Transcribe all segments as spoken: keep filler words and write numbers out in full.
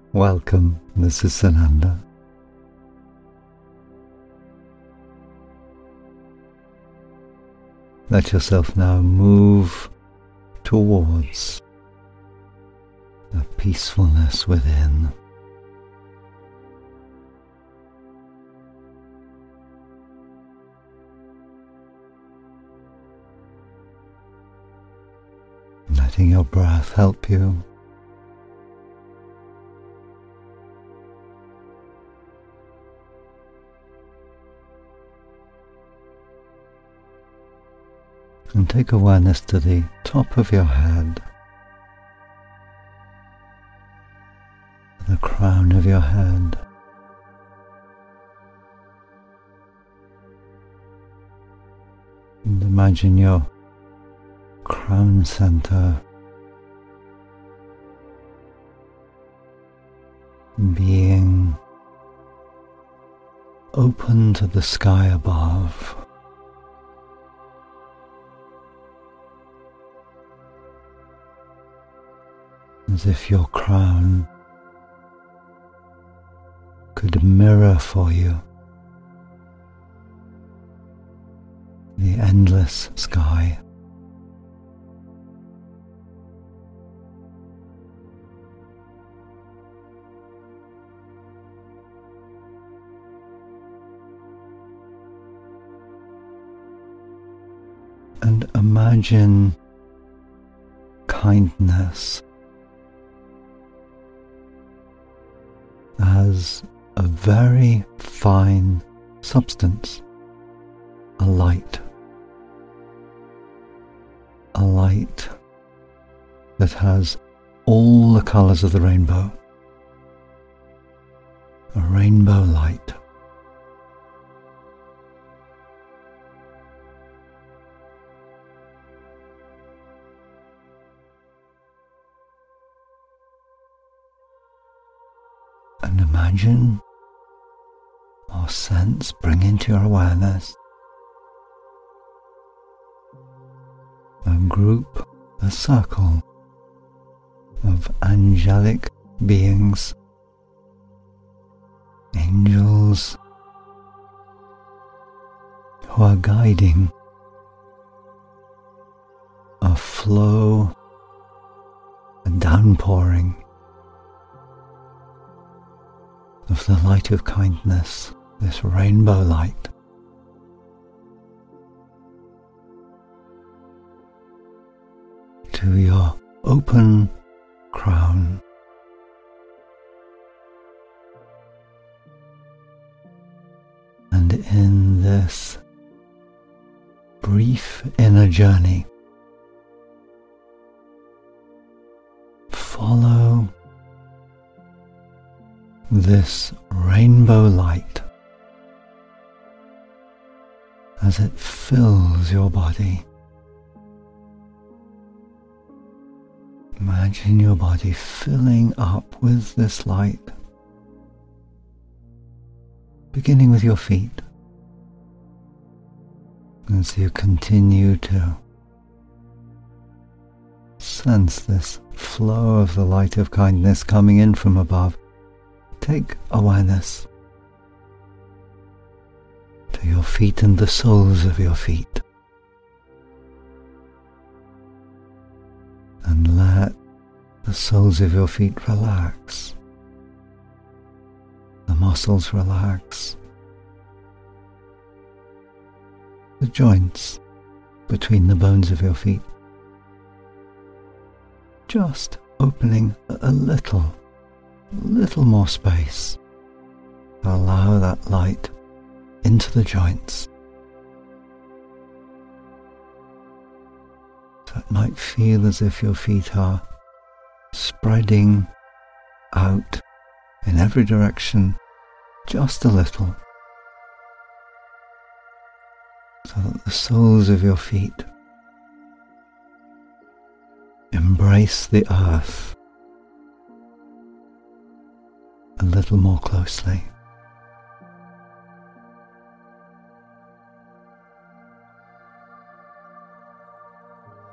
Welcome, this is Sananda. Let yourself now move towards the peacefulness within. Letting your breath help you. And take awareness to the top of your head, the crown of your head. And imagine your crown center being open to the sky above. As if your crown could mirror for you the endless sky. And imagine kindness as a very fine substance, a light, a light that has all the colors of the rainbow, a rainbow light. And imagine or sense, bring into your awareness a group, a circle of angelic beings, angels who are guiding a flow, a downpouring of the light of kindness, this rainbow light. To your open crown. And in this brief inner journey, follow this rainbow light as it fills your body. Imagine your body filling up with this light, beginning with your feet. As you continue to sense this flow of the light of kindness coming in from above, take awareness to your feet and the soles of your feet. And let the soles of your feet relax. The muscles relax. The joints between the bones of your feet just opening a little, little more space to allow that light into the joints. So it might feel as if your feet are spreading out in every direction just a little, so that the soles of your feet embrace the earth a little more closely.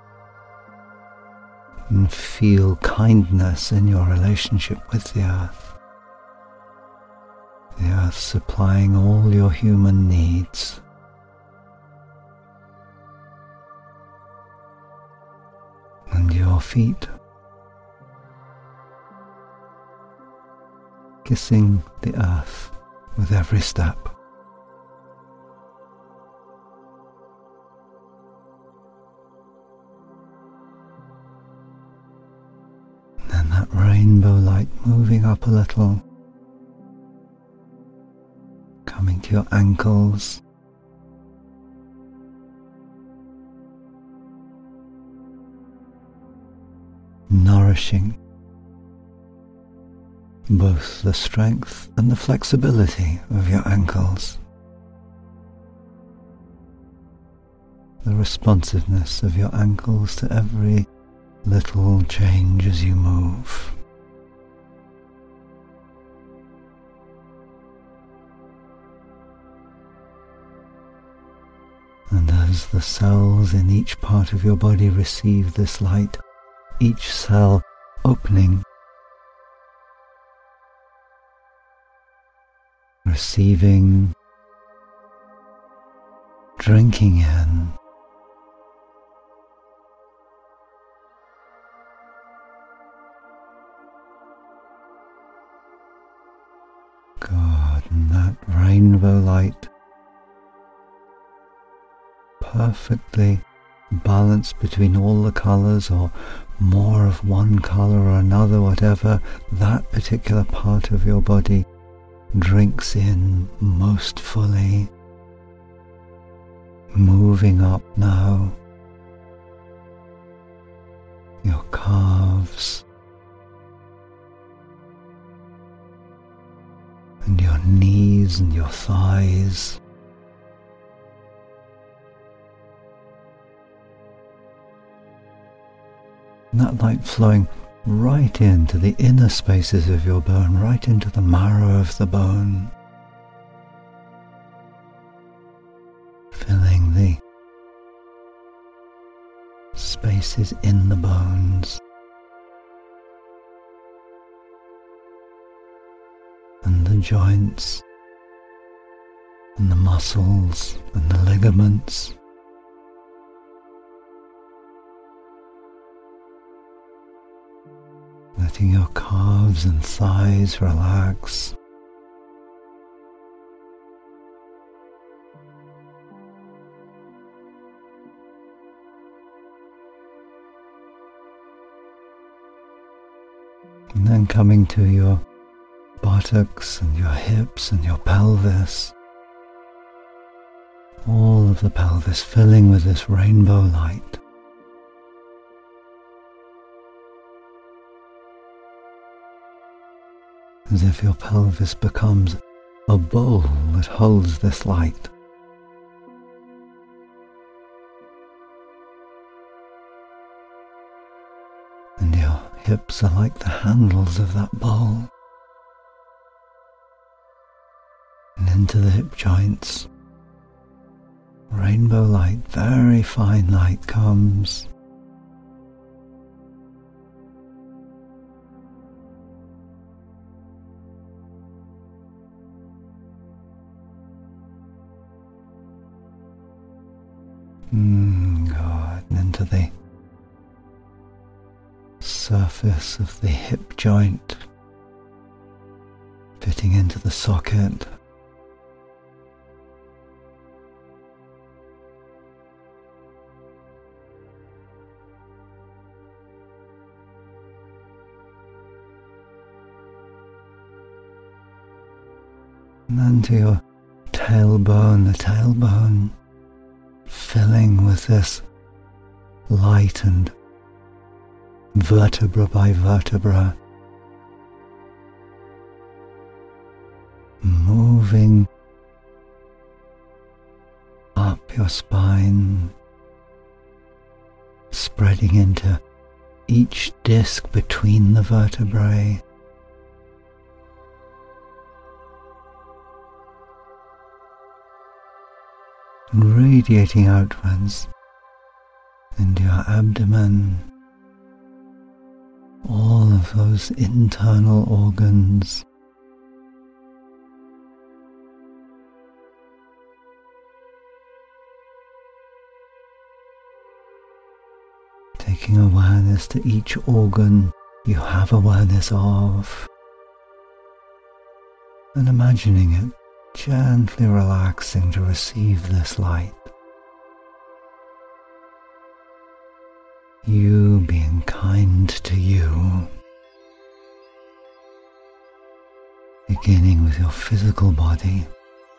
And feel kindness in your relationship with the earth. earth supplying all your human needs. And your feet kissing the earth with every step. And that rainbow light moving up a little, coming to your ankles, nourishing both the strength and the flexibility of your ankles, the responsiveness of your ankles to every little change as you move. And as the cells in each part of your body receive this light, each cell opening, receiving, drinking in, God, and that rainbow light perfectly balanced between all the colours, or more of one colour or another, whatever that particular part of your body drinks in most fully, moving up now your calves and your knees and your thighs, and that light flowing right into the inner spaces of your bone, right into the marrow of the bone, filling the spaces in the bones and the joints and the muscles and the ligaments. Letting your calves and thighs relax. And then coming to your buttocks and your hips and your pelvis. All of the pelvis filling with this rainbow light. As if your pelvis becomes a bowl that holds this light. And your hips are like the handles of that bowl. And into the hip joints, rainbow light, very fine light comes. Mm, God, and into the surface of the hip joint, fitting into the socket. And then to your tailbone, the tailbone filling with this light, and vertebra by vertebra, moving up your spine, spreading into each disc between the vertebrae. And radiating outwards into your abdomen, all of those internal organs taking awareness to each organ you have awareness of, and imagining it gently relaxing to receive this light. You being kind to you, beginning with your physical body.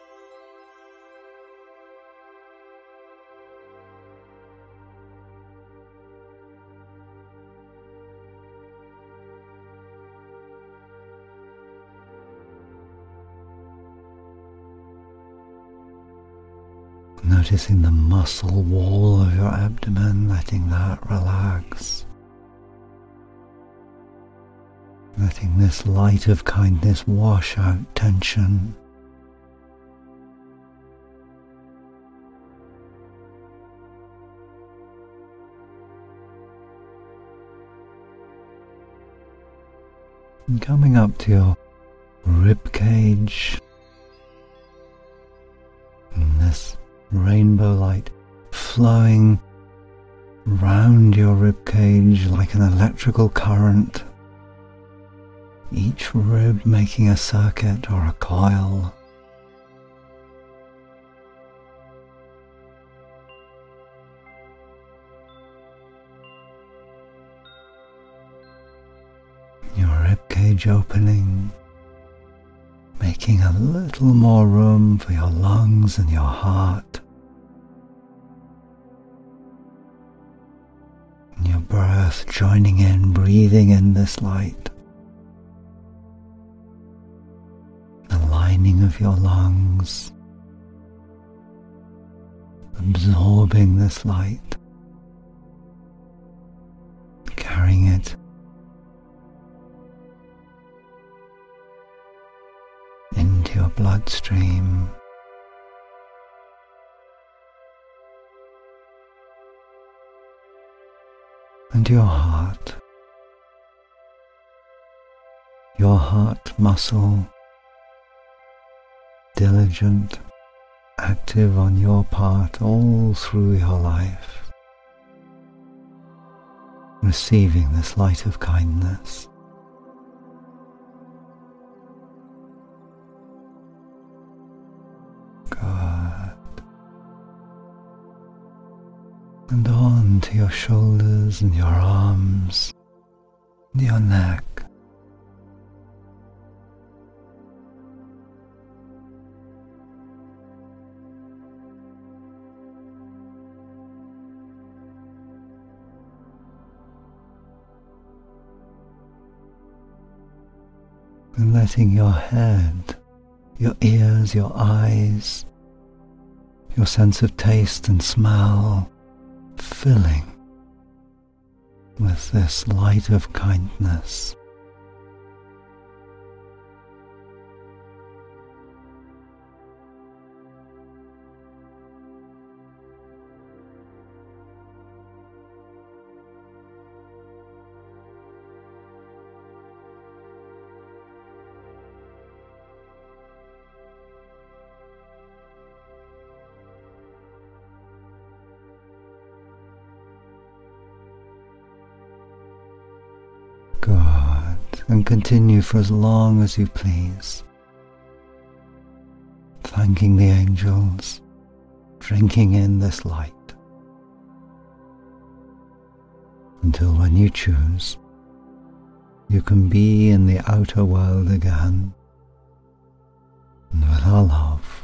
Noticing the muscle wall of your abdomen, letting that relax. Letting this light of kindness wash out tension. And coming up to your rib cage, and this rainbow light flowing round your rib cage like an electrical current, each rib making a circuit or a coil. Your rib cage opening, making a little more room for your lungs and your heart. And your breath joining in, breathing in this light. The lining of your lungs, absorbing this light, carrying it into your bloodstream, and your heart, your heart muscle, diligent, active on your part all through your life, receiving this light of kindness. And on to your shoulders and your arms and your neck. And letting your head, your ears, your eyes, your sense of taste and smell filling with this light of kindness. Good, and continue for as long as you please, thanking the angels, drinking in this light, until when you choose, you can be in the outer world again, and with our love,